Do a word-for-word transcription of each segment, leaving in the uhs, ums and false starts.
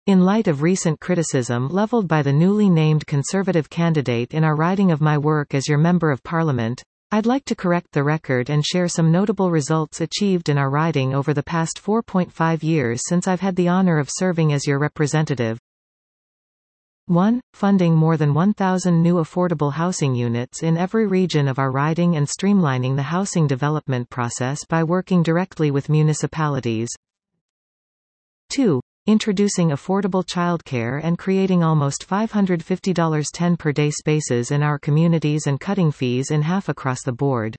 In light of recent criticism levelled by the newly named Conservative candidate in our riding of my work as your Member of Parliament, I'd like to correct the record and share some notable results achieved in our riding over the past four point five years since I've had the honour of serving as your representative. one. Funding more than one thousand new affordable housing units in every region of our riding and streamlining the housing development process by working directly with municipalities. two. Introducing affordable childcare and creating almost five hundred fifty dollars ten per day spaces in our communities and cutting fees in half across the board.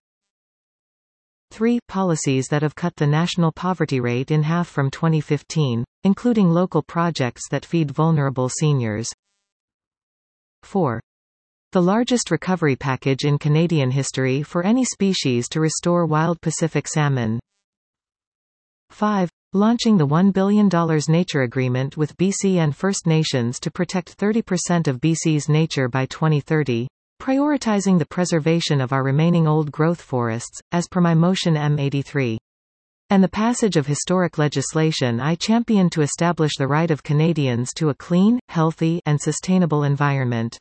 three. Policies that have cut the national poverty rate in half from twenty fifteen, including local projects that feed vulnerable seniors. four. The largest recovery package in Canadian history for any species to restore wild Pacific salmon. five. Launching the one billion dollars Nature Agreement with B C and First Nations to protect thirty percent of B C's nature by twenty thirty, prioritizing the preservation of our remaining old-growth forests, as per my motion M eighty-three. And the passage of historic legislation I champion to establish the right of Canadians to a clean, healthy, and sustainable environment.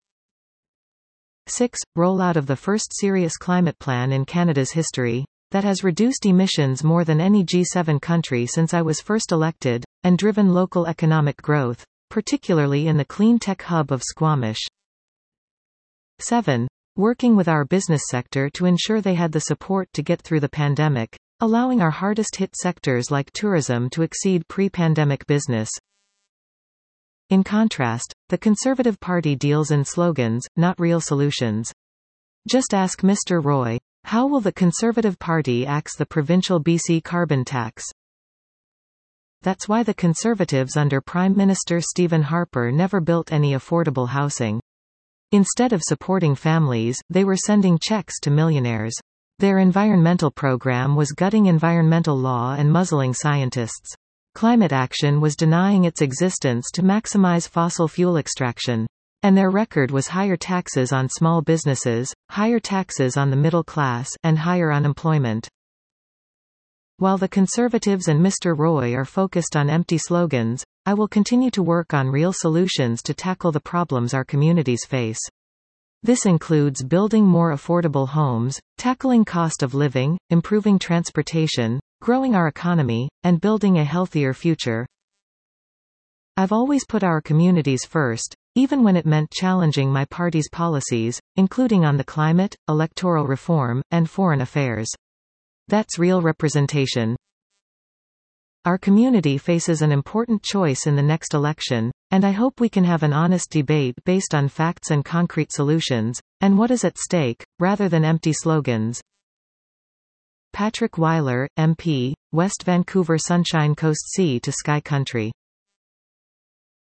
six. Rollout of the first serious climate plan in Canada's history, that has reduced emissions more than any G seven country since I was first elected, and driven local economic growth, particularly in the clean tech hub of Squamish. seven. Working with our business sector to ensure they had the support to get through the pandemic, allowing our hardest-hit sectors like tourism to exceed pre-pandemic business. In contrast, the Conservative Party deals in slogans, not real solutions. Just ask Mister Roy, how will the Conservative Party axe the provincial B C carbon tax? That's why the Conservatives under Prime Minister Stephen Harper never built any affordable housing. Instead of supporting families, they were sending checks to millionaires. Their environmental program was gutting environmental law and muzzling scientists. Climate action was denying its existence to maximize fossil fuel extraction. And their record was higher taxes on small businesses, higher taxes on the middle class, and higher unemployment. While the Conservatives and Mister Roy are focused on empty slogans, I will continue to work on real solutions to tackle the problems our communities face. This includes building more affordable homes, tackling cost of living, improving transportation, growing our economy, and building a healthier future. I've always put our communities first, even when it meant challenging my party's policies, including on the climate, electoral reform, and foreign affairs. That's real representation. Our community faces an important choice in the next election, and I hope we can have an honest debate based on facts and concrete solutions, and what is at stake, rather than empty slogans. Patrick Weiler, M P, West Vancouver Sunshine Coast Sea to Sky Country.